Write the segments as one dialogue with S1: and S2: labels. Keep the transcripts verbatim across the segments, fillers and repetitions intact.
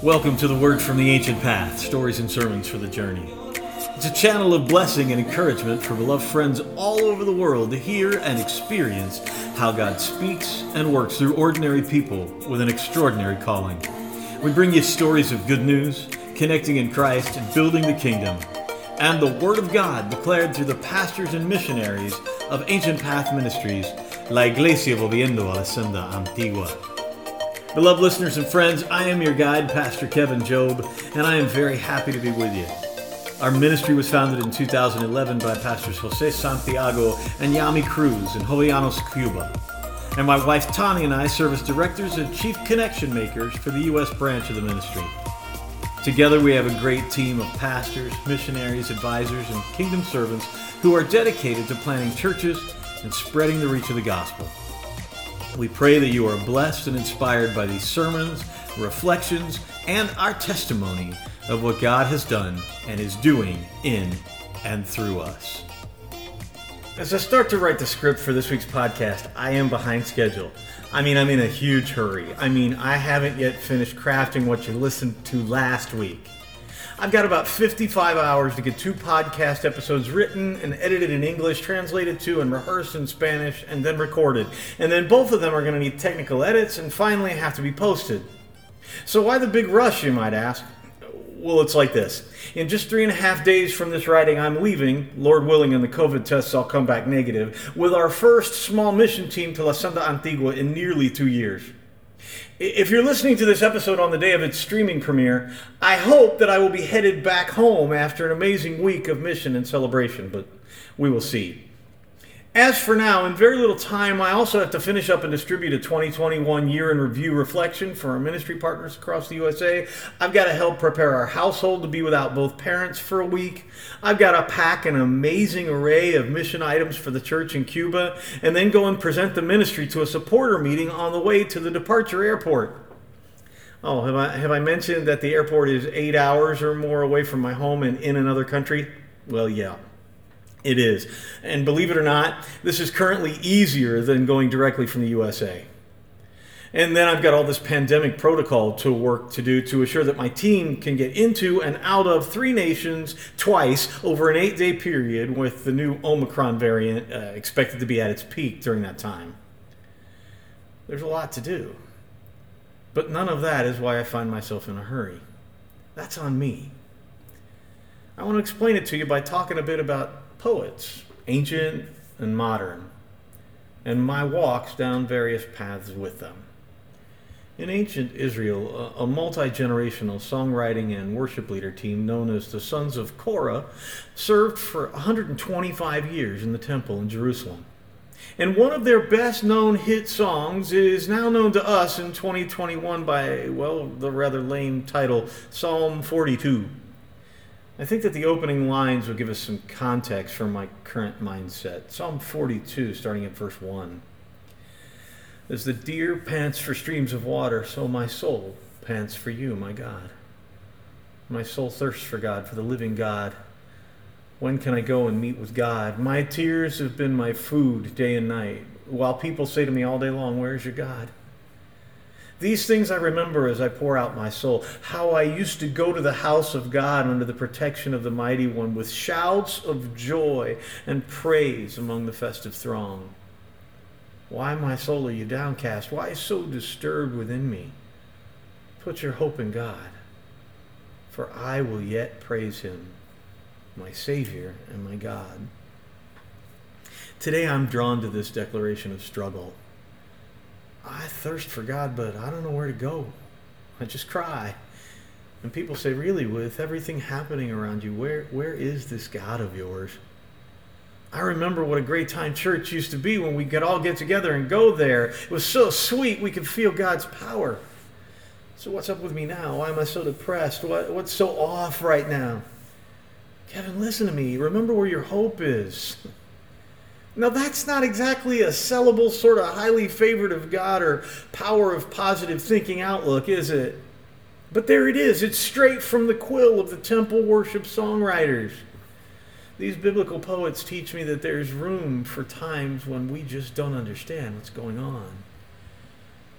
S1: Welcome to the Word from the Ancient Path, stories and sermons for the journey. It's a channel of blessing and encouragement for beloved friends all over the world to hear and experience how God speaks and works through ordinary people with an extraordinary calling. We bring you stories of good news, connecting in Christ and building the kingdom, and the Word of God declared through the pastors and missionaries of Ancient Path Ministries, La Iglesia Volviendo a la Senda Antigua. Beloved listeners and friends, I am your guide, Pastor Kevin Job, and I am very happy to be with you. Our ministry was founded in two thousand eleven by Pastors Jose Santiago and Yami Cruz in Jovellanos, Cuba. And my wife Tani and I serve as directors and chief connection makers for the U S branch of the ministry. Together we have a great team of pastors, missionaries, advisors, and kingdom servants who are dedicated to planting churches and spreading the reach of the gospel. We pray that you are blessed and inspired by these sermons, reflections, and our testimony of what God has done and is doing in and through us. As I start to write the script for this week's podcast, I am behind schedule. I mean, I'm in a huge hurry. I mean, I haven't yet finished crafting what you listened to last week. I've got about fifty-five hours to get two podcast episodes written and edited in English, translated to and rehearsed in Spanish, and then recorded. And then both of them are going to need technical edits and finally have to be posted. So why the big rush, you might ask? Well, it's like this. In just three and a half days from this writing, I'm leaving, Lord willing, and the COVID tests all come back negative, with our first small mission team to La Senda Antigua in nearly two years. If you're listening to this episode on the day of its streaming premiere, I hope that I will be headed back home after an amazing week of mission and celebration, but we will see. As for now, in very little time, I also have to finish up and distribute a twenty twenty-one year in review reflection for our ministry partners across the U S A. I've got to help prepare our household to be without both parents for a week. I've got to pack an amazing array of mission items for the church in Cuba, and then go and present the ministry to a supporter meeting on the way to the departure airport. Oh, have I, have I mentioned that the airport is eight hours or more away from my home and in another country? Well, yeah. It is. And believe it or not, this is currently easier than going directly from the U S A. And then I've got all this pandemic protocol to work to do to assure that my team can get into and out of three nations twice over an eight-day period, with the new Omicron variant uh, expected to be at its peak during that time. There's a lot to do. But none of that is why I find myself in a hurry. That's on me. I want to explain it to you by talking a bit about poets, ancient and modern, and my walks down various paths with them. In ancient Israel, a multi-generational songwriting and worship leader team known as the Sons of Korah served for one hundred twenty-five years in the temple in Jerusalem. And one of their best-known hit songs is now known to us in twenty twenty-one by, well, the rather lame title, Psalm forty-two. I think that the opening lines will give us some context for my current mindset. Psalm forty-two, starting at verse one. As the deer pants for streams of water, so my soul pants for you, my God. My soul thirsts for God, for the living God. When can I go and meet with God? My tears have been my food day and night, while people say to me all day long, where's your God? These things I remember as I pour out my soul, how I used to go to the house of God under the protection of the Mighty One with shouts of joy and praise among the festive throng. Why, my soul, are you downcast? Why so disturbed within me? Put your hope in God, for I will yet praise him, my Savior and my God. Today I'm drawn to this declaration of struggle. I thirst for God, but I don't know where to go. I just cry. And people say, really, with everything happening around you, where where is this God of yours? I remember what a great time church used to be when we could all get together and go there. It was so sweet, we could feel God's power. So what's up with me now? Why am I so depressed? What, what's so off right now? Kevin, listen to me. Remember where your hope is. Now, that's not exactly a sellable, sort of highly favored of God or power of positive thinking outlook, is it? But there it is. It's straight from the quill of the temple worship songwriters. These biblical poets teach me that there's room for times when we just don't understand what's going on.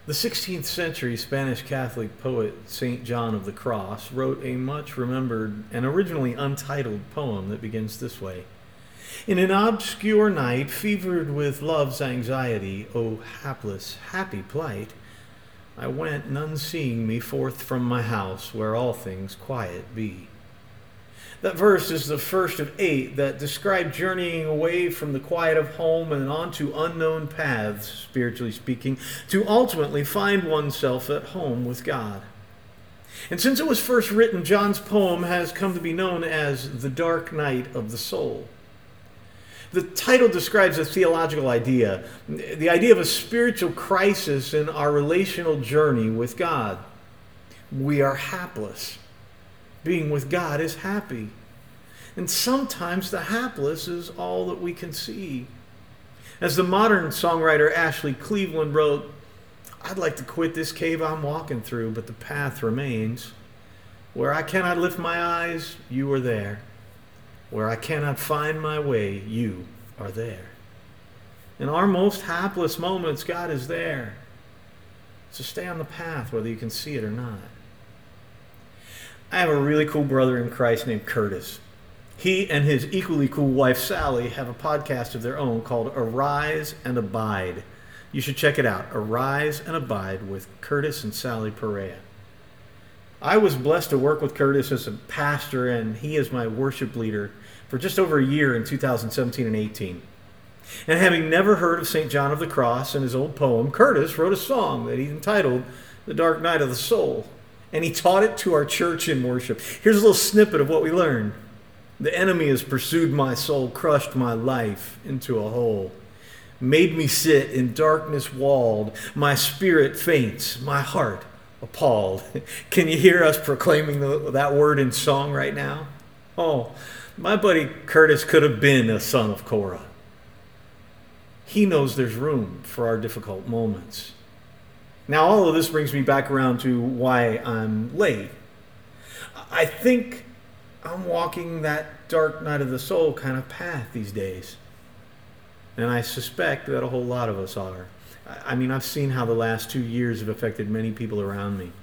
S1: The sixteenth century Spanish Catholic poet Saint John of the Cross wrote a much remembered and originally untitled poem that begins this way. In an obscure night, fevered with love's anxiety, O hapless, happy plight, I went, none seeing me, forth from my house, where all things quiet be. That verse is the first of eight that describe journeying away from the quiet of home and onto unknown paths, spiritually speaking, to ultimately find oneself at home with God. And since it was first written, John's poem has come to be known as The Dark Night of the Soul. The title describes a theological idea, the idea of a spiritual crisis in our relational journey with God. We are hapless. Being with God is happy. And sometimes the hapless is all that we can see. As the modern songwriter Ashley Cleveland wrote, I'd like to quit this cave I'm walking through, but the path remains. Where I cannot lift my eyes, you are there. Where I cannot find my way, you are there. In our most hapless moments, God is there. So stay on the path, whether you can see it or not. I have a really cool brother in Christ named Curtis. He and his equally cool wife, Sally, have a podcast of their own called Arise and Abide. You should check it out, Arise and Abide with Curtis and Sally Perea. I was blessed to work with Curtis as a pastor, and he is my worship leader for just over a year in two thousand seventeen and eighteen. And having never heard of Saint John of the Cross and his old poem, Curtis wrote a song that he entitled The Dark Night of the Soul. And he taught it to our church in worship. Here's a little snippet of what we learned. The enemy has pursued my soul, crushed my life into a hole, made me sit in darkness walled. My spirit faints, my heart appalled. Can you hear us proclaiming the, that word in song right now? Oh, my buddy Curtis could have been a son of Korah. He knows there's room for our difficult moments. Now, all of this brings me back around to why I'm late. I think I'm walking that dark night of the soul kind of path these days. And I suspect that a whole lot of us are. I mean, I've seen how the last two years have affected many people around me.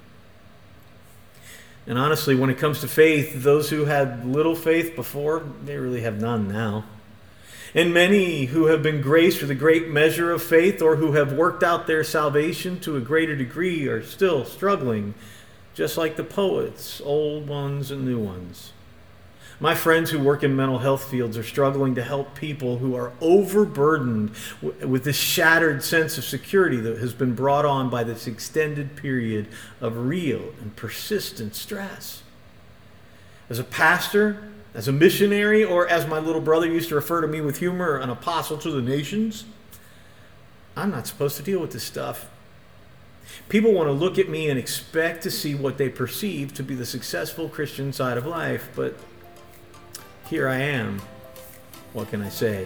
S1: And honestly, when it comes to faith, those who had little faith before, they really have none now. And many who have been graced with a great measure of faith or who have worked out their salvation to a greater degree are still struggling, just like the poets, old ones and new ones. My friends who work in mental health fields are struggling to help people who are overburdened with this shattered sense of security that has been brought on by this extended period of real and persistent stress. As a pastor, as a missionary, or as my little brother used to refer to me with humor, an apostle to the nations, I'm not supposed to deal with this stuff. People want to look at me and expect to see what they perceive to be the successful Christian side of life, but here I am. What can I say?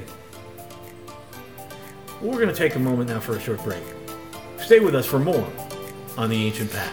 S1: Well, we're going to take a moment now for a short break. Stay with us for more on The Ancient Path.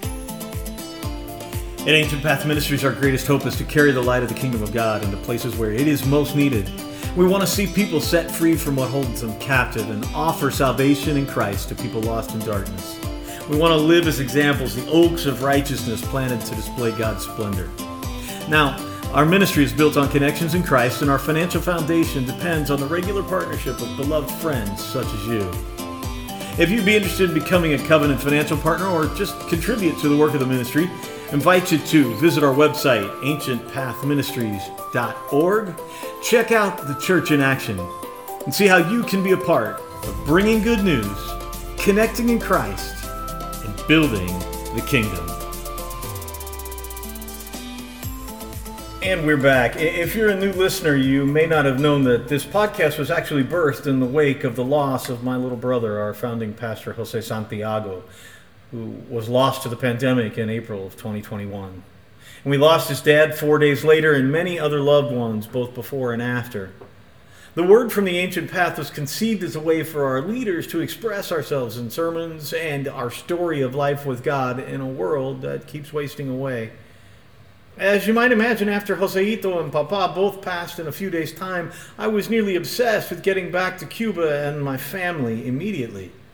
S1: At Ancient Path Ministries, our greatest hope is to carry the light of the kingdom of God into places where it is most needed. We want to see people set free from what holds them captive and offer salvation in Christ to people lost in darkness. We want to live as examples, the oaks of righteousness planted to display God's splendor. Now, our ministry is built on connections in Christ, and our financial foundation depends on the regular partnership of beloved friends such as you. If you'd be interested in becoming a covenant financial partner or just contribute to the work of the ministry, I invite you to visit our website, ancient path ministries dot org. Check out the church in action and see how you can be a part of bringing good news, connecting in Christ, and building the kingdom. And we're back. If you're a new listener, you may not have known that this podcast was actually birthed in the wake of the loss of my little brother, our founding pastor, Jose Santiago, who was lost to the pandemic in April of twenty twenty-one. And we lost his dad four days later and many other loved ones, both before and after. The Word from the Ancient Path was conceived as a way for our leaders to express ourselves in sermons and our story of life with God in a world that keeps wasting away. As you might imagine, after Joseito and Papa both passed in a few days' time, I was nearly obsessed with getting back to Cuba and my family immediately.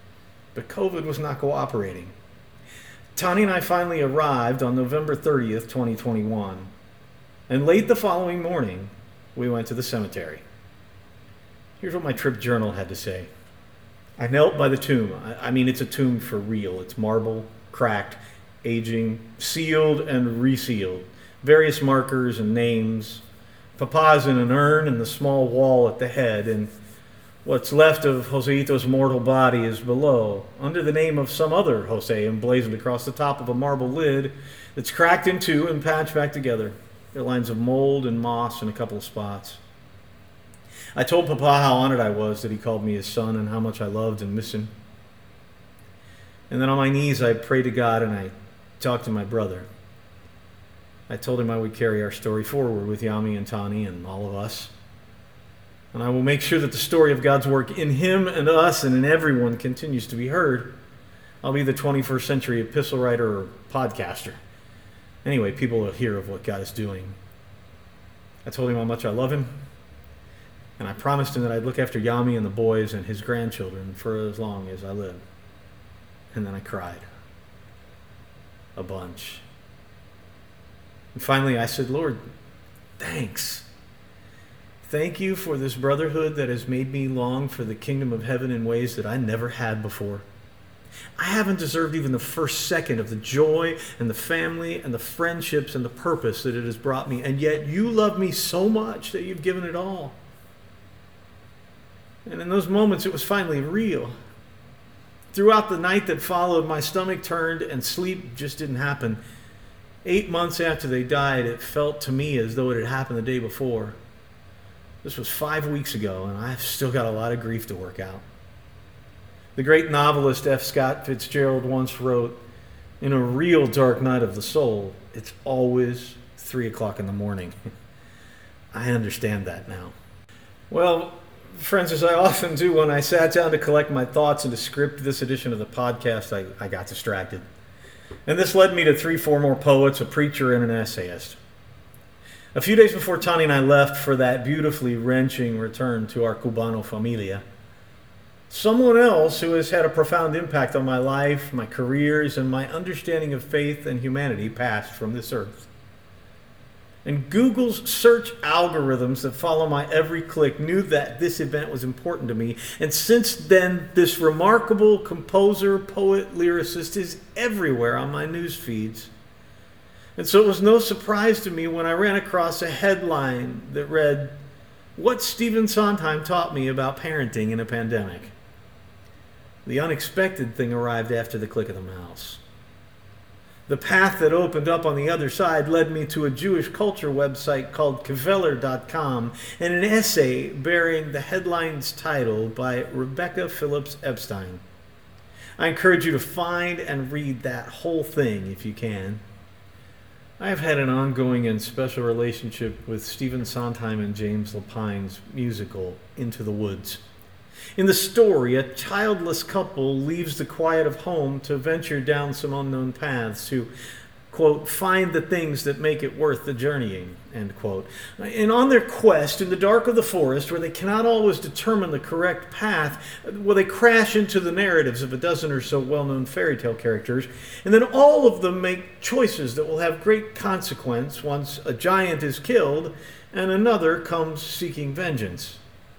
S1: but COVID was not cooperating. Tani and I finally arrived on November thirtieth, twenty twenty-one, and late the following morning, we went to the cemetery. Here's what my trip journal had to say. I knelt by the tomb. I, I mean, it's a tomb for real. It's marble, cracked, aging, sealed and resealed. Various markers and names. Papa's in an urn in the small wall at the head, and what's left of Joseito's mortal body is below, under the name of some other Jose emblazoned across the top of a marble lid that's cracked in two and patched back together. There are lines of mold and moss in a couple of spots. I told Papa how honored I was that he called me his son and how much I loved and missed him. And then on my knees I prayed to God and I talked to my brother. I told him I would carry our story forward with Yami and Tani and all of us. And I will make sure that the story of God's work in him and us and in everyone continues to be heard. I'll be the twenty-first century epistle writer or podcaster. Anyway, people will hear of what God is doing. I told him how much I love him. And I promised him that I'd look after Yami and the boys and his grandchildren for as long as I live. And then I cried. A bunch. And finally I said, Lord, thanks. Thank you for this brotherhood that has made me long for the kingdom of heaven in ways that I never had before. I haven't deserved even the first second of the joy and the family and the friendships and the purpose that it has brought me. And yet you love me so much that you've given it all. And in those moments, it was finally real. Throughout the night that followed, my stomach turned and sleep just didn't happen. Eight months after they died, it felt to me as though it had happened the day before. This was five weeks ago, and I've still got a lot of grief to work out. The great novelist F. Scott Fitzgerald once wrote, in a real dark night of the soul, it's always three o'clock in the morning. I understand that now. Well, friends, as I often do, when I sat down to collect my thoughts and to script this edition of the podcast, I, I got distracted. And this led me to three, four more poets, a preacher, and an essayist. A few days before Tani and I left for that beautifully wrenching return to our Cubano familia, someone else who has had a profound impact on my life, my careers, and my understanding of faith and humanity passed from this earth. And Google's search algorithms that follow my every click knew that this event was important to me. And since then, this remarkable composer, poet, lyricist is everywhere on my news feeds. And so it was no surprise to me when I ran across a headline that read, "What Stephen Sondheim Taught Me About Parenting in a Pandemic." The unexpected thing arrived after the click of the mouse. The path that opened up on the other side led me to a Jewish culture website called Kveler dot com and an essay bearing the headline's title by Rebecca Phillips Epstein. I encourage you to find and read that whole thing if you can. I have had an ongoing and special relationship with Stephen Sondheim and James Lapine's musical, Into the Woods. In the story, a childless couple leaves the quiet of home to venture down some unknown paths to, quote, find the things that make it worth the journeying, end quote. And on their quest in the dark of the forest, where they cannot always determine the correct path, well, they crash into the narratives of a dozen or so well-known fairy tale characters, and then all of them make choices that will have great consequence once a giant is killed and another comes seeking vengeance.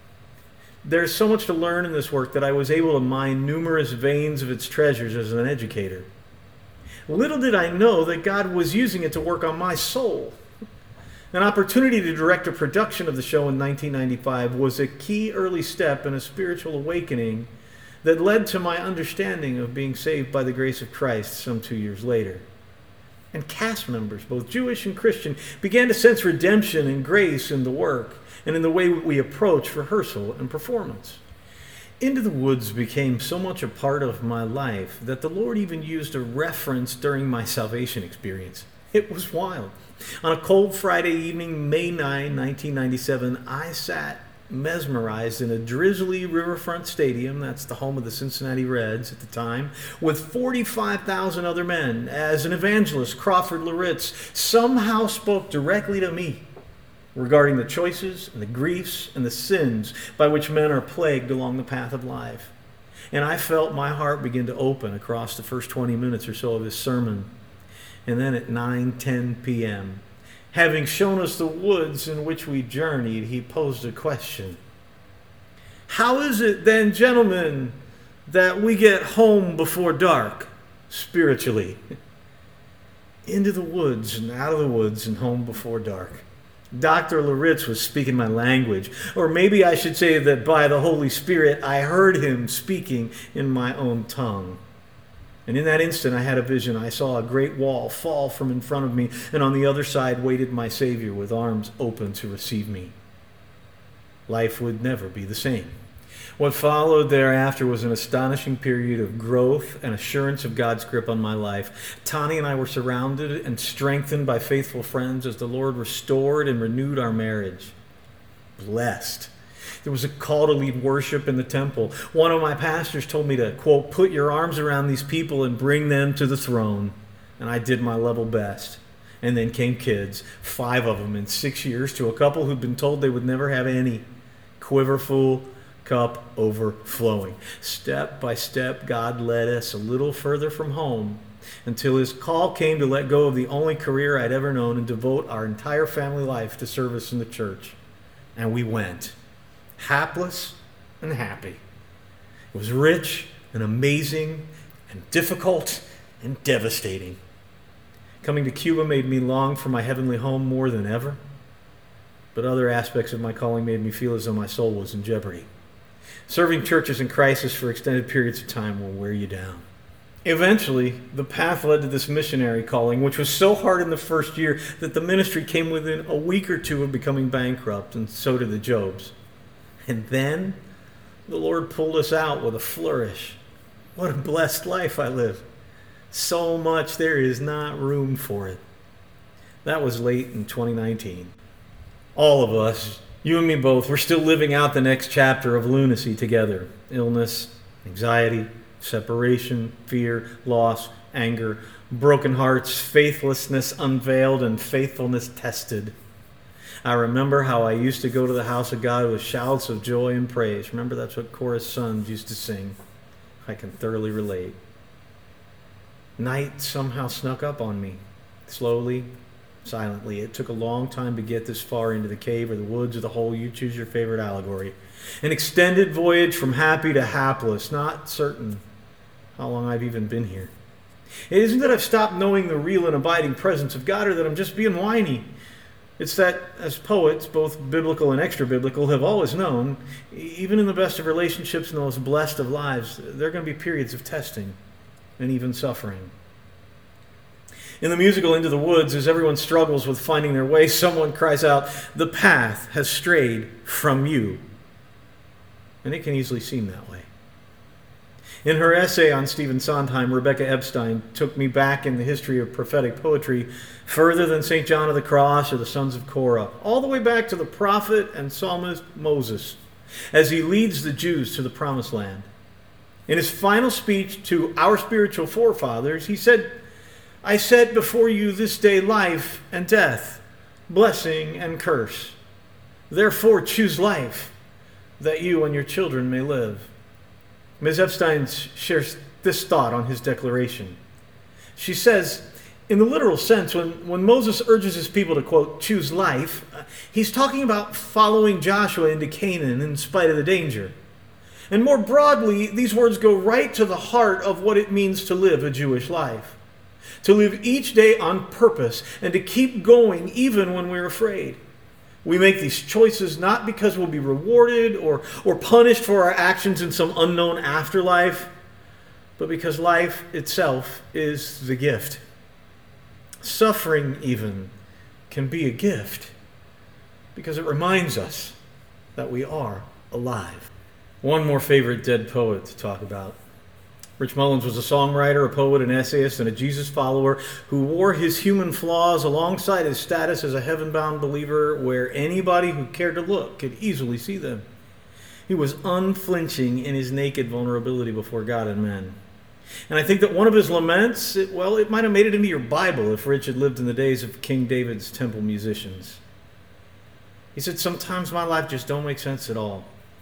S1: There's so much to learn in this work that I was able to mine numerous veins of its treasures as an educator. Little did I know that God was using it to work on my soul. An opportunity to direct a production of the show in nineteen ninety-five was a key early step in a spiritual awakening that led to my understanding of being saved by the grace of Christ some two years later. And cast members, both Jewish and Christian, began to sense redemption and grace in the work and in the way we approach rehearsal and performance. Into the Woods became so much a part of my life that the Lord even used a reference during my salvation experience. It was wild. On a cold Friday evening, May ninth, nineteen ninety-seven, I sat mesmerized in a drizzly riverfront stadium, that's the home of the Cincinnati Reds at the time, with forty-five thousand other men, as an evangelist, Crawford Loritz, somehow spoke directly to me regarding the choices and the griefs and the sins by which men are plagued along the path of life. And I felt my heart begin to open across the first twenty minutes or so of his sermon. And then at nine ten p.m., having shown us the woods in which we journeyed, he posed a question. How is it then, gentlemen, that we get home before dark, spiritually? Into the woods and out of the woods and home before dark. Doctor Loritz was speaking my language. Or maybe I should say that by the Holy Spirit, I heard him speaking in my own tongue. And in that instant, I had a vision. I saw a great wall fall from in front of me, and on the other side waited my Savior with arms open to receive me. Life would never be the same. What followed thereafter was an astonishing period of growth and assurance of God's grip on my life. Tani and I were surrounded and strengthened by faithful friends as the Lord restored and renewed our marriage. Blessed. There was a call to lead worship in the temple. One of my pastors told me to, quote, put your arms around these people and bring them to the throne. And I did my level best. And then came kids, five of them in six years, to a couple who'd been told they would never have any. Quiverful, cup overflowing. Step by step, God led us a little further from home until his call came to let go of the only career I'd ever known and devote our entire family life to service in the church. And we went. Hapless and happy. It was rich and amazing and difficult and devastating. Coming to Cuba made me long for my heavenly home more than ever, but other aspects of my calling made me feel as though my soul was in jeopardy. Serving churches in crisis for extended periods of time will wear you down. Eventually, the path led to this missionary calling, which was so hard in the first year that the ministry came within a week or two of becoming bankrupt, and so did the Jobs. And then the Lord pulled us out with a flourish. What a blessed life I live. So much there is not room for it. That was late in twenty nineteen. All of us, you and me both, we're still living out the next chapter of lunacy together. Illness, anxiety, separation, fear, loss, anger, broken hearts, faithlessness unveiled, and faithfulness tested. I remember how I used to go to the house of God with shouts of joy and praise. Remember, that's what chorus sons used to sing. I can thoroughly relate. Night somehow snuck up on me, slowly, silently. It took a long time to get this far into the cave or the woods or the hole. You choose your favorite allegory. An extended voyage from happy to hapless, not certain how long I've even been here. It isn't that I've stopped knowing the real and abiding presence of God or that I'm just being whiny. It's that, as poets, both biblical and extra-biblical, have always known, even in the best of relationships and the most blessed of lives, there are going to be periods of testing and even suffering. In the musical Into the Woods, as everyone struggles with finding their way, someone cries out, "The path has strayed from you." And it can easily seem that way. In her essay on Stephen Sondheim, Rebecca Epstein took me back in the history of prophetic poetry further than Saint John of the Cross or the Sons of Korah, all the way back to the prophet and psalmist Moses, as he leads the Jews to the Promised Land. In his final speech to our spiritual forefathers, he said, "I set before you this day life and death, blessing and curse. Therefore choose life, that you and your children may live." Miz Epstein shares this thought on his declaration. She says, in the literal sense, when, when Moses urges his people to, quote, choose life, uh, he's talking about following Joshua into Canaan in spite of the danger. And more broadly, these words go right to the heart of what it means to live a Jewish life. To live each day on purpose and to keep going even when we're afraid. We make these choices not because we'll be rewarded or, or punished for our actions in some unknown afterlife, but because life itself is the gift. Suffering even can be a gift because it reminds us that we are alive. One more favorite dead poet to talk about. Rich Mullins was a songwriter, a poet, an essayist, and a Jesus follower who wore his human flaws alongside his status as a heaven-bound believer where anybody who cared to look could easily see them. He was unflinching in his naked vulnerability before God and men. And I think that one of his laments, it, well, it might have made it into your Bible if Rich had lived in the days of King David's temple musicians. He said, "Sometimes my life just don't make sense at all.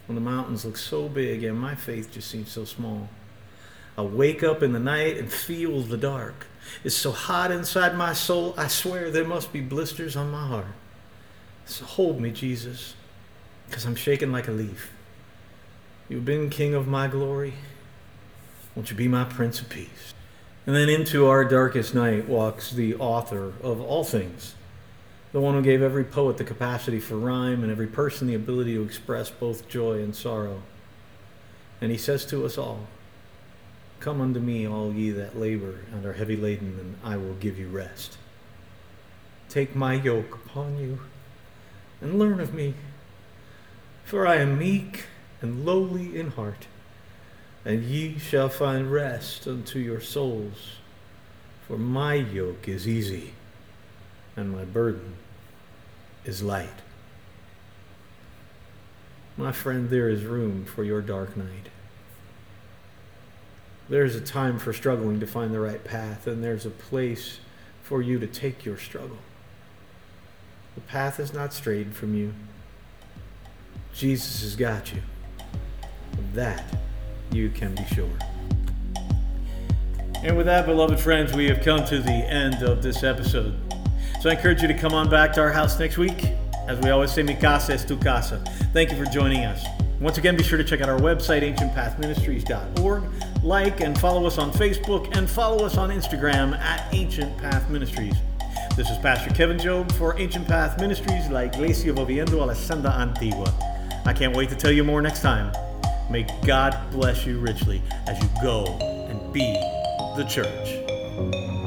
S1: when the mountains look so big and my faith just seems so small. I wake up in the night and feel the dark. It's so hot inside my soul, I swear there must be blisters on my heart. So hold me, Jesus, because I'm shaking like a leaf. You've been King of my glory. Won't you be my Prince of Peace? And then into our darkest night walks the author of all things, the one who gave every poet the capacity for rhyme and every person the ability to express both joy and sorrow. And he says to us all, come unto me, all ye that labor and are heavy laden, and I will give you rest. Take my yoke upon you and learn of me, for I am meek and lowly in heart, and ye shall find rest unto your souls. For my yoke is easy, and my burden is light. My friend, there is room for your dark night. There's a time for struggling to find the right path, and there's a place for you to take your struggle. The path is not strayed from you. Jesus has got you. Of that, you can be sure. And with that, beloved friends, we have come to the end of this episode. So I encourage you to come on back to our house next week. As we always say, mi casa es tu casa. Thank you for joining us. Once again, be sure to check out our website, ancient path ministries dot org. Like and follow us on Facebook, and follow us on Instagram at Ancient Path Ministries. This is Pastor Kevin Job for Ancient Path Ministries, La Iglesia Volviendo a la Senda Antigua. I can't wait to tell you more next time. May God bless you richly as you go and be the church.